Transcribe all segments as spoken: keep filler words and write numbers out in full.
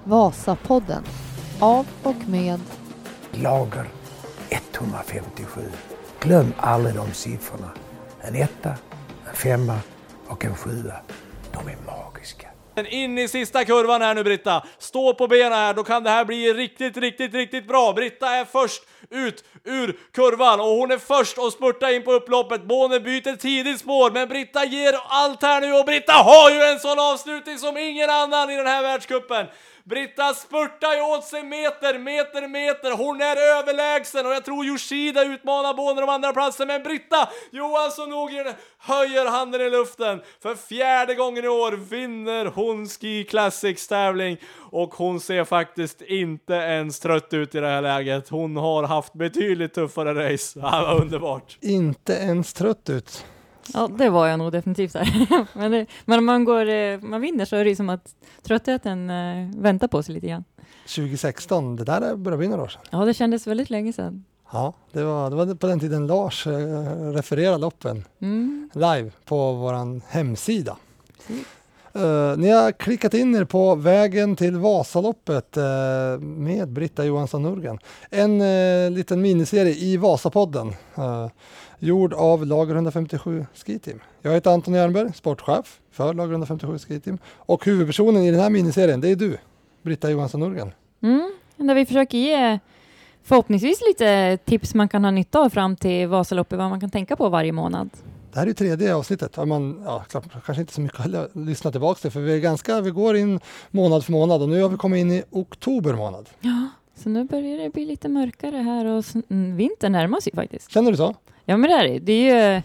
Vasapodden. Av och med Lager etthundrafemtiosju. Glöm aldrig de siffrorna. En etta, en femma och en sjua. De är magiska. In i sista kurvan här nu, Britta. Stå på benen här, då kan det här bli riktigt, riktigt, riktigt bra. Britta är först ut ur kurvan och hon är först och spurtar in på upploppet. Båne byter tidigt spår, men Britta ger allt här nu och Britta har ju en sån avslutning som ingen annan i den här världscupen. Britta spurtar ju åt sig meter, meter, meter. Hon är överlägsen och jag tror Yoshida utmanar båda de andra platsen. Men Britta Johansson Nordgren höjer handen i luften. För fjärde gången i år vinner hon Ski Classics tävling. Och hon ser faktiskt inte ens trött ut i det här läget. Hon har haft betydligt tuffare race. Det var underbart. Inte ens trött ut. Ja, det var jag nog definitivt här. men, det, men om man, går, man vinner så är det ju som att tröttheten äh, väntar på sig lite grann. tjugo sexton, det där börjar bli några år sedan. Ja, det kändes väldigt länge sedan. Ja, det var, det var på den tiden Lars äh, refererade loppen mm. live på vår hemsida. Uh, ni har klickat in er på vägen till Vasaloppet uh, med Britta Johansson Nordgren. En uh, liten miniserie i Vasapodden. Uh, gjord av Lager etthundrafemtiosju Ski Team. Jag heter Anton Jernberg, sportchef för Lager etthundrafemtiosju Ski Team. Och huvudpersonen i den här miniserien, det är du, Britta Johansson Nordgren. Mm, där vi försöker ge förhoppningsvis lite tips man kan ha nytta av fram till Vasaloppet, vad man kan tänka på varje månad. Det här är ju tredje avsnittet. Har man, ja, klart, kanske inte så mycket att lyssna tillbaka till, för vi är ganska, vi går in månad för månad och nu har vi kommit in i oktober månad. Ja, så nu börjar det bli lite mörkare här och vintern närmar sig faktiskt. Känner du så? Ja, men det är det. Det är ju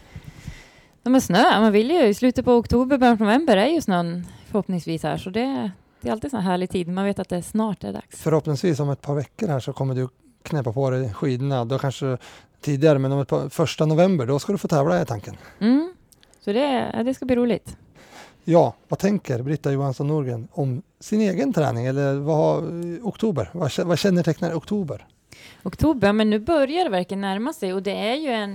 de är snö. Man vill ju i slutet på oktober, början på november är ju snön förhoppningsvis här, så det, det är alltid så här härlig tid. Man vet att det snart är dags. Förhoppningsvis om ett par veckor här så kommer du knäppa på dig skidorna. Då kanske tidigare, men om ett par, första november, då ska du få tävla i tanken. Mm. Så det, det ska bli roligt. Ja, vad tänker Britta Johansson Nordgren om sin egen träning? Eller vad, oktober? Vad, vad kännetecknar oktober? Oktober, men nu börjar det verkligen närma sig och det är ju en,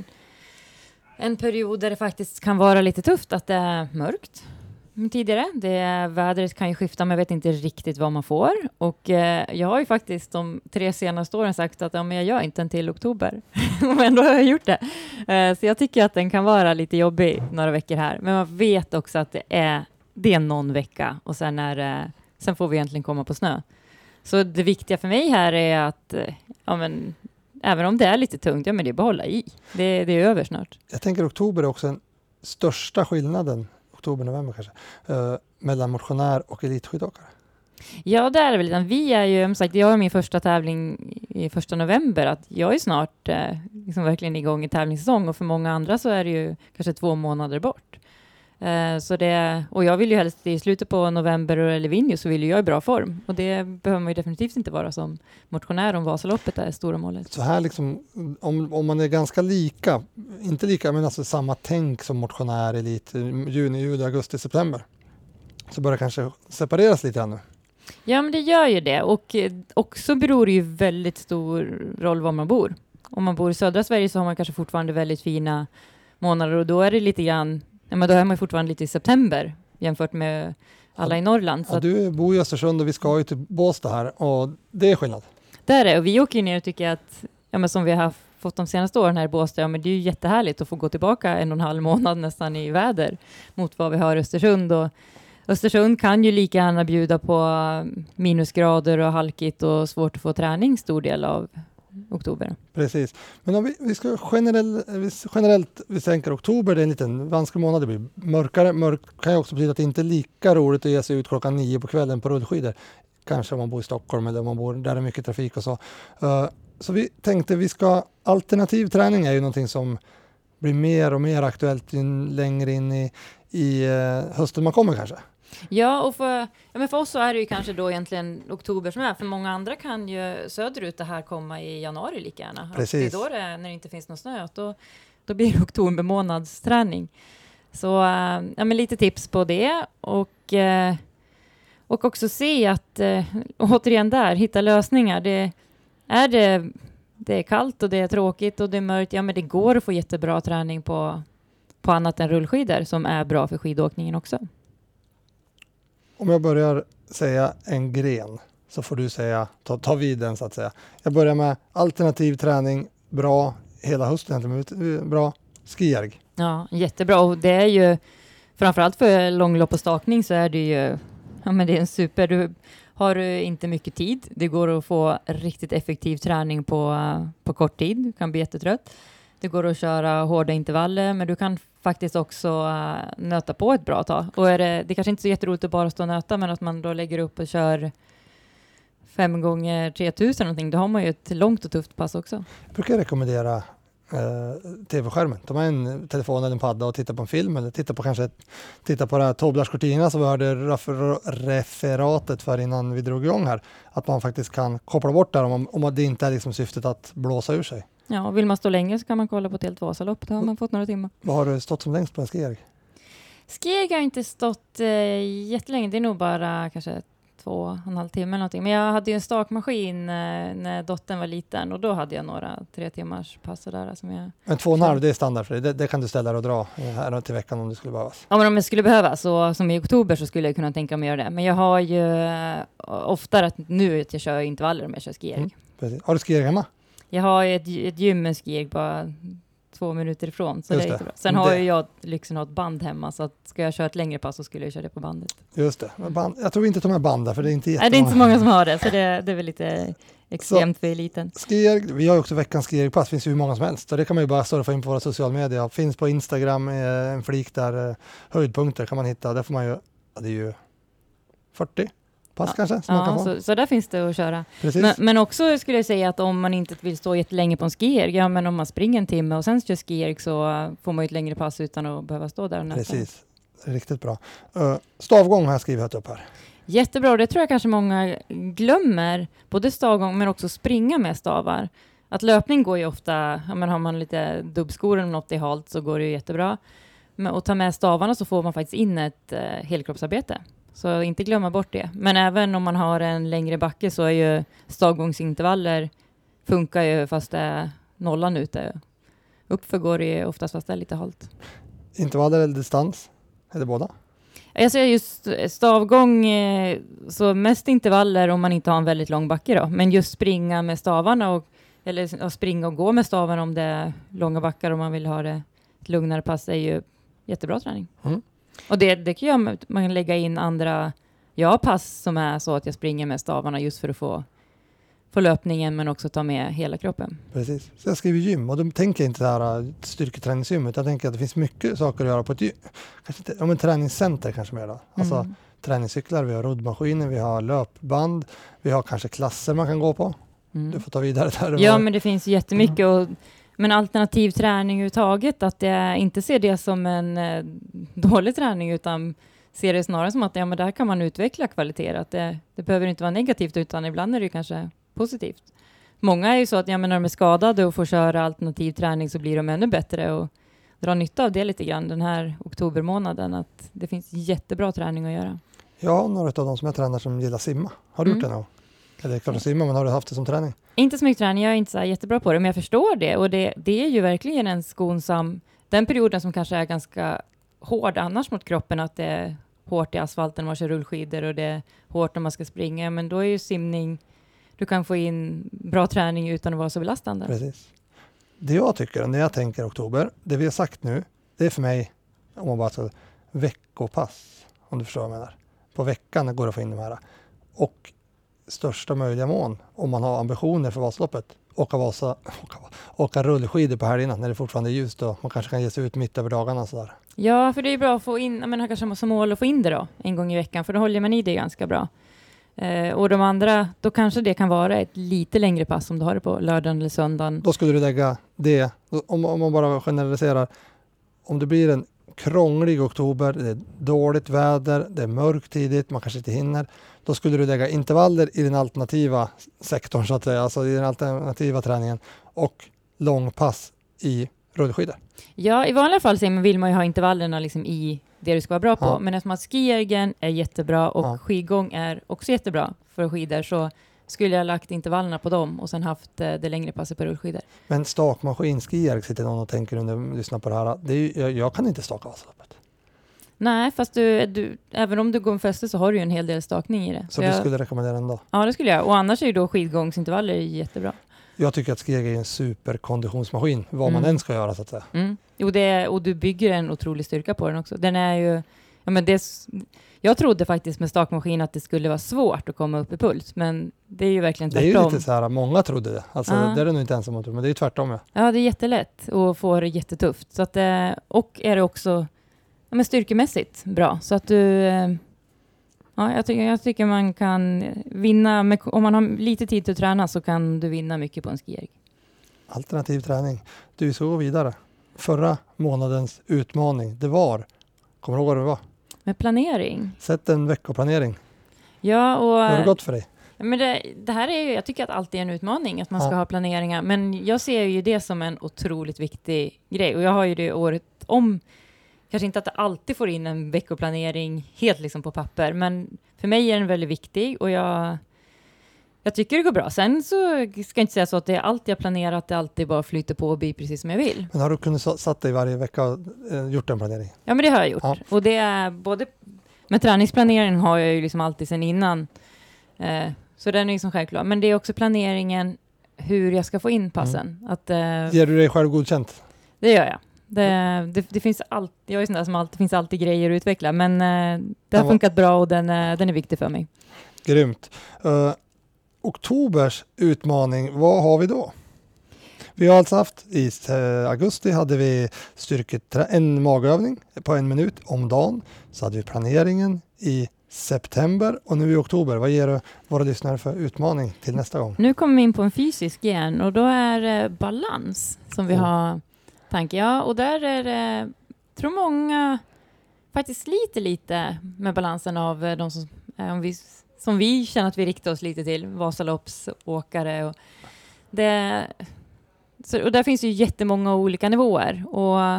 en period där det faktiskt kan vara lite tufft att det är mörkt. Tidigare. Det, vädret kan ju skifta, men jag vet inte riktigt vad man får. Och eh, jag har ju faktiskt de tre senaste åren sagt att ja, men jag gör inte en till oktober. Men ändå har jag gjort det. Eh, så jag tycker att den kan vara lite jobbig några veckor här. Men man vet också att det är, det är någon vecka. Och sen, är, eh, sen får vi egentligen komma på snö. Så det viktiga för mig här är att eh, ja, men, även om det är lite tungt, ja, men det är bara hålla i. Det, det är över snart. Jag tänker oktober är också den största skillnaden, oktober, november kanske, uh, mellan motionär och elitskidåkare. Ja, det är det väl. Vi är ju, som sagt, jag har min första tävling i första november. Att jag är snart eh, liksom verkligen igång i tävlingssäsong. Och för många andra så är det ju kanske två månader bort. Eh, så det, och jag vill ju helst i slutet på november eller Vinjo så vill ju jag i bra form. Och det behöver man ju definitivt inte vara som motionär om Vasaloppet är stora målet. Så här liksom, om, om man är ganska lika, inte lika men alltså samma tänk som motionär, elit, juni, juli, augusti, september. Så börjar det kanske separeras lite ännu. Ja, men det gör ju det. Och också beror det ju väldigt stor roll var man bor. Om man bor i södra Sverige så har man kanske fortfarande väldigt fina månader. Och då är det lite grann, ja, men då är man fortfarande lite i september jämfört med alla i Norrland. Så ja, du bor i Östersund och vi ska ju till Båstad här. Och det är skillnad. Det är det. Och vi åker ju ner och tycker att, ja, men som vi har haft, fått de senaste åren här i Båstad, ja, men det är ju jättehärligt att få gå tillbaka en och en halv månad nästan i väder mot vad vi har i Östersund. Och Östersund kan ju lika gärna bjuda på minusgrader och halkigt och svårt att få träning stor del av oktober. Precis. Men om vi, vi ska generell, generellt, vi tänker oktober, det är en liten vansklig månad, det blir mörkare. Mörk kan ju också betyda att det inte är lika roligt att ge sig ut klockan nio på kvällen på rullskidor. Kanske om man bor i Stockholm eller om man bor där det är mycket trafik och så. Uh, så vi tänkte vi ska, alternativ träning är ju någonting som blir mer och mer aktuellt in, längre in i, i uh, hösten man kommer kanske. Ja, och för, ja, men för oss så är det ju kanske då egentligen oktober som är. För många andra kan ju söderut det här komma i januari lika gärna. Precis. Det är då det, när det inte finns någon snö, då, då blir det oktober månadsträning. Så äh, ja, men lite tips på det. Och, äh, och också se att, äh, återigen där, hitta lösningar. Det, är det, det är kallt och det är tråkigt och det är mörkt. Ja, men det går att få jättebra träning på, på annat än rullskidor som är bra för skidåkningen också. Om jag börjar säga en gren så får du säga, ta, ta vid den så att säga. Jag börjar med alternativ träning, bra hela hösten, bra skijärg. Ja, jättebra. Och det är ju, framförallt för långlopp och stakning så är det ju, ja men det är en super, du har du inte mycket tid. Det går att få riktigt effektiv träning på, på kort tid. Du kan bli jättetrött. Det går att köra hårda intervaller, men du kan faktiskt också uh, nöta på ett bra tag. Och är det, det kanske inte är så jätteroligt att bara stå och nöta, men att man då lägger upp och kör fem gånger tre tusen någonting, då har man ju ett långt och tufft pass också. Jag brukar rekommendera eh, tv-skärmen. Ta med en telefon eller en padda och titta på en film, eller titta på kanske ett, titta på det här Toblach Cortina som vi hörde refer- referatet för innan vi drog igång här. Att man faktiskt kan koppla bort där om, om det inte är liksom syftet att blåsa ur sig. Ja, och vill man stå länge så kan man kolla på ett helt Vasalopp. Då har man fått några timmar. Vad har du stått som längst på en skijärg? Skijärg har inte stått eh, jättelänge. Det är nog bara kanske två och en halv timme eller någonting. Men jag hade ju en stakmaskin eh, när dottern var liten. Och då hade jag några tre timmars pass där som jag... Men två och en halv, det är standard för dig. Det, det kan du ställa dig och dra här till veckan om det skulle behövas. Ja, men om jag skulle behöva, så som i oktober så skulle jag kunna tänka mig göra det. Men jag har ju eh, oftare att nu att jag kör intervaller om jag kör skijärg. Mm, precis. Har du skijärg hemma? Jag har ju ett, ett gym med skijärg bara två minuter ifrån. Så det är det. jättebra. Sen det. har ju jag lyxen att ha ett band hemma. Så att ska jag köra ett längre pass så skulle jag köra det på bandet. Just det. Men band, jag tror inte de här banden för det är inte Nej, det är inte så många som har det. Så det, det är väl lite extremt så, för eliten. Skijärg, vi har ju också veckans skijärgpass. Finns ju hur många som helst. Så det kan man ju bara surfa in på våra sociala medier. Finns på Instagram eh, en flik där eh, höjdpunkter kan man hitta. Där får man ju, ja, det är ju fyrtio pass ja. kanske. Som Ja, man kan så, så där finns det att köra. Precis. Men, men också skulle jag säga att om man inte vill stå jättelänge på en skijärg, ja men om man springer en timme och sen kör skijärg så får man ju ett längre pass utan att behöva stå där och nöta. Precis, riktigt bra. Uh, stavgång har jag skrivit upp här. Jättebra, det tror jag kanske många glömmer, både stavgång men också springa med stavar. Att löpning går ju ofta, ja, men har man lite dubbskor eller något i halt så går det ju jättebra. Men att ta med stavarna så får man faktiskt in ett eh, helkroppsarbete. Så inte glömma bort det. Men även om man har en längre backe så är ju stavgångsintervaller funkar ju fast det är nollan ute. Uppför går det ju oftast fast det är lite halt. Intervaller eller distans? Är det båda? Jag ser just stavgång, eh, så mest intervaller om man inte har en väldigt lång backe då. Men just springa med stavarna och, eller springa och gå med stavarna om det är långa backar om man vill ha det ett lugnare pass är ju jättebra träning. Mm. Och det, det kan jag, man kan lägga in andra, jag har pass som är så att jag springer med stavarna just för att få, få löpningen men också ta med hela kroppen. Precis. Så jag skriver gym och då tänker jag inte det här styrketräningsgym utan jag tänker att det finns mycket saker att göra på ett gym. Kanske inte, om en träningscenter kanske mer då. Alltså Mm. träningscyklar, vi har roddmaskiner, vi har löpband, vi har kanske klasser man kan gå på. Mm. Du får ta vidare där. Ja, men det finns jättemycket och men alternativ träning överhuvudtaget, att jag inte ser det som en eh, dålig träning utan ser det snarare som att ja, men där kan man utveckla kvalitet. Att det, det behöver inte vara negativt utan ibland är det kanske positivt. Många är ju så att ja, men när de är skadade och får köra alternativ träning så blir de ännu bättre och dra nytta av det lite grann den här oktobermånaden. Att det finns jättebra träning att göra. Jag har några av de som jag tränar som gillar simma. Har du Mm. gjort det någon? Eller klart att simma, men har du haft det som träning? Inte så mycket träning, jag är inte så här jättebra på det, men jag förstår det. Och det, det är ju verkligen en skonsam, den perioden som kanske är ganska hård annars mot kroppen, att det är hårt i asfalten när man kör rullskidor och det är hårt när man ska springa. Men då är ju simning, du kan få in bra träning utan att vara så belastande. Precis. Det jag tycker, när jag tänker oktober, det vi har sagt nu, det är för mig, om man bara ska veckopass, om du förstår vad jag menar. På veckan går det att få in de här. Och största möjliga mån, om man har ambitioner för Vasaloppet, åka, Vasa, åka, åka rullskidor på helgerna när det fortfarande är ljust och man kanske kan ge sig ut mitt över dagarna och sådär. Ja, för det är bra att få in, men har kanske som mål att få in det då, en gång i veckan, för då håller man i det ganska bra. Eh, och de andra, då kanske det kan vara ett lite längre pass om du har det på lördagen eller söndagen. Då skulle du lägga det, om, om man bara generaliserar, om det blir en krånglig oktober, det är dåligt väder, det är mörkt tidigt, man kanske inte hinner, då skulle du lägga intervaller i den alternativa sektorn så att säga, alltså i den alternativa träningen och långpass i rullskidor. Ja, i vanliga fall så vill man ju ha intervallerna liksom i det du ska vara bra på. Ja. Men eftersom att skijärgen är jättebra och Ja. skidgång är också jättebra för skidor, så skulle jag ha lagt intervallerna på dem och sen haft eh, det längre passet på rullskidor. Men stakmaskin, skijärg sitter någon och tänker under lyssnar på det här. Det är ju, jag, jag kan inte staka Vasaloppet. Nej, fast du, du, även om du går en fäste så har du ju en hel del stakning i det. Så, så du jag, skulle rekommendera den då? Ja, det skulle jag. Och annars är ju då skidgångsintervaller jättebra. Jag tycker att skeg är en superkonditionsmaskin, vad Mm. man än ska göra så att säga. Mm. Jo, det är, och du bygger en otrolig styrka på den också. Den är ju... Ja, men det är, s- jag trodde faktiskt med stakmaskin att det skulle vara svårt att komma upp i puls, men det är ju verkligen Det är ju tvärtom. lite så här, många trodde det. Alltså Ja. det är det nog inte ensam om, men det är ju tvärtom. Ja. Ja, det är jättelätt och får det jättetufft. Så att, eh, och är det också ja, men styrkemässigt bra. Så att du... eh, Ja, jag, tycker, jag tycker man kan vinna... Med, om man har lite tid att träna så kan du vinna mycket på en skijärg. Alternativ träning. Du, ska gå vidare. Förra månadens utmaning, det var, kommer du ihåg vad det var? Med planering. Sätt en veckoplanering. Ja, och... Hur har det gått för dig? Men det, det här är ju, jag tycker att alltid är en utmaning att man ska Ja. ha planeringar. Men jag ser ju det som en otroligt viktig grej. Och jag har ju det året om. Kanske inte att jag alltid får in en veckoplanering helt liksom på papper. Men för mig är den väldigt viktig. Och jag, jag tycker det går bra. Sen så ska jag inte säga så att det är allt jag planerar. Att det alltid bara flyter på och blir precis som jag vill. Men har du kunnat sa- satt dig varje vecka och eh, gjort en planering? Ja, men det har jag gjort. Ja. Och det är både... Men träningsplaneringen har jag ju liksom alltid sedan innan. Eh, så den är liksom självklar. Men det är också planeringen hur jag ska få in passen. Mm. Att, eh, Ger du dig själv godkänt? det gör jag. Det, det, det finns allt, jag är sån där som alltid, det finns alltid grejer att utveckla. Men eh, det har Ja. funkat bra och den, eh, den är viktig för mig. Grymt. Uh, oktobers utmaning, vad har vi då? Vi har alltså haft i uh, augusti hade vi styrketrä- en magövning på en minut om dagen. Så hade vi planeringen i september och nu i oktober. Vad ger du våra lyssnare för utmaning till nästa gång? Nu kommer vi in på en fysisk igen och då är eh, balans som vi Mm. har tanke. Ja, och där är det, tror många faktiskt sliter lite med balansen av eh, de som, eh, om vi, som vi känner att vi riktar oss lite till, Vasaloppsåkare. Och, det, så, och där finns ju jättemånga olika nivåer. Och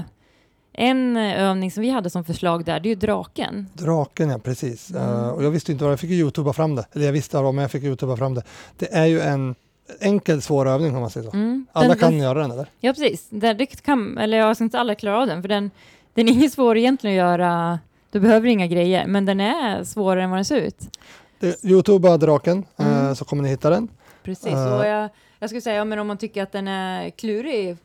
en eh, övning som vi hade som förslag där, det är ju draken. Draken, ja precis. Mm. Uh, och jag visste inte vad jag fick ju youtuba fram det. Eller jag visste vad men jag fick youtuba fram det. Det är ju en enkel svår övning om man säger så. Mm. Alla Den- kan den- göra den eller? Ja, precis. Det, det kan, eller jag ska inte alla klara av den, för den, den är inget svår egentligen att göra. Du behöver inga grejer, men den är svårare än vad den ser ut. Det, Youtuba draken, uh, Mm. så kommer ni hitta den. Precis. Eh. Och jag, jag skulle säga, ja, men om man tycker att den är klurig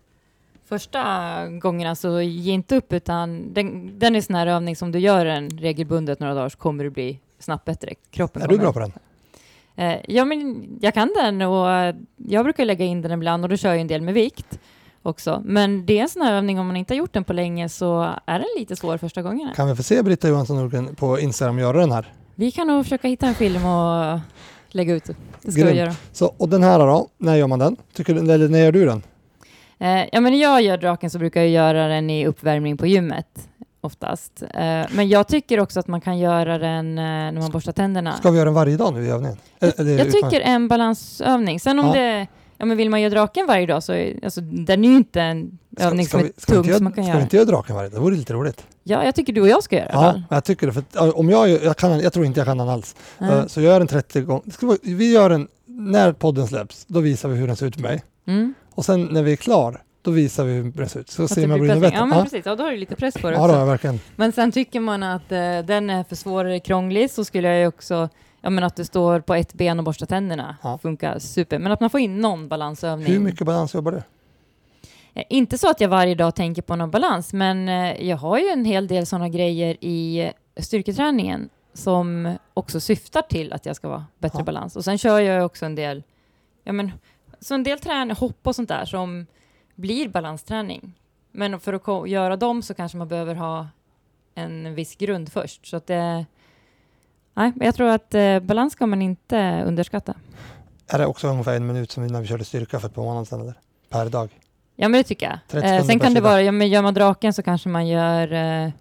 första gångerna så ge inte upp, utan den, den är sån här övning som du gör en regelbundet några dagar så kommer du bli snabbt bättre. Kroppen Är du kommer. bra på den? Eh, ja, men jag kan den och eh, jag brukar lägga in den ibland och då kör jag en del med vikt också. Men det är en sån här övning, om man inte har gjort den på länge så är den lite svår första gångerna. Kan vi få se Britta Johansson Nordgren på Instagram göra den här? Vi kan nog försöka hitta en film och lägga ut det. Det ska Grymt. vi göra. Så, och den här då, när gör man den? Tycker du, eller när gör du den? Eh, ja, men när jag gör draken så brukar jag göra den i uppvärmning på gymmet oftast. Eh, men jag tycker också att man kan göra den eh, när man borstar tänderna. Ska vi göra den varje dag nu i övningen? Eller- eller- Jag tycker en balansövning. Sen om Ja. det, ja, men vill man göra draken varje dag så är, alltså, den är ju inte en Ska- övning ska som vi- är ska vi tung inte som man göra- kan Ska vi göra. inte göra draken varje dag? Det vore lite roligt. Ja, jag tycker du och jag ska göra det i alla Ja, fall. jag tycker det. För att, ja, om jag, jag, kan, jag tror inte jag kan den alls. Ja. Uh, så gör den trettio gånger. Det ska vara- Vi gör den när podden släpps. Då visar vi hur den ser ut för mig. Mm. Och sen när vi är klar, då visar vi hur den ser ut. Så Att ser det man blir blir press- bättre. Ja, men Ja, precis. Ja, då har du lite press på det ja också. då, verkligen. Men sen tycker man att eh, den är för svår eller krånglig så skulle jag ju också, ja, men att du står på ett ben och borstar tänderna Ja. funkar super. Men att man får in någon balansövning. Hur mycket balans jobbar du? Eh, Inte så att jag varje dag tänker på någon balans, men eh, jag har ju en hel del sådana grejer i eh, styrketräningen som också syftar till att jag ska vara bättre Ja. balans. Och sen kör jag också en del, ja, men, så en del träning, hopp och sånt där som blir balansträning. Men för att ko- göra dem så kanske man behöver ha en viss grund först. Så att det, nej, jag tror att eh, balans ska man inte underskatta. Är det också ungefär en minut som när vi körde styrka för ett par månader sedan eller? Per dag? Ja, men det tycker jag. trettio Eh, sekunder sen per kan det sida. vara, ja, men gör man draken så kanske man gör eh,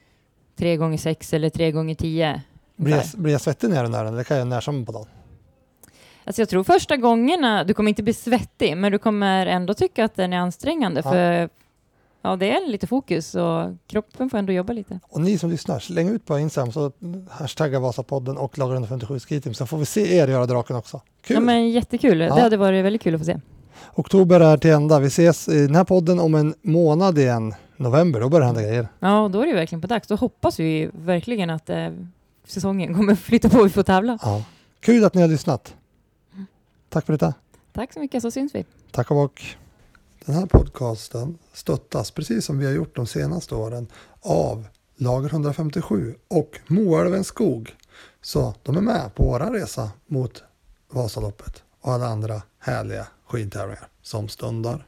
tre gånger sex eller tre gånger tio. Blir jag, ungefär. blir jag svettig när jag gör den här? Eller kan jag när som på dagen? Alltså jag tror första gångerna, du kommer inte bli svettig, men du kommer ändå tycka att den är ansträngande. Ja. För ja, det är lite fokus och kroppen får ändå jobba lite. Och ni som lyssnar, släng ut på Instagram så hashtagga Vasapodden och Lager ett femtiosju Skiteam så får vi se er göra draken också. Kul! Ja, men jättekul. Ja. Det hade varit väldigt kul att få se. Oktober är till ända. Vi ses i den här podden om en månad igen. november, då börjar det hända grejer. Ja, då är det verkligen på dags. Då hoppas vi verkligen att eh, säsongen kommer flytta på och vi får tävla. Ja. Kul att ni har lyssnat. Tack för detta. Tack så mycket, så syns vi. Tack och bock. Den här podcasten stöttas, precis som vi har gjort de senaste åren, av Lager hundrafemtiosju och Moälvens skog. Så de är med på våra resa mot Vasaloppet och alla andra härliga skidtävlingar som stundar.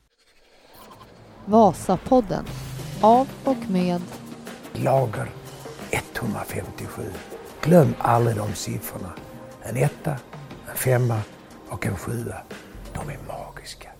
Vasapodden av och med Lager etthundrafemtiosju. Glöm aldrig de siffrorna. En etta, en femma och en sjua. De är magiska.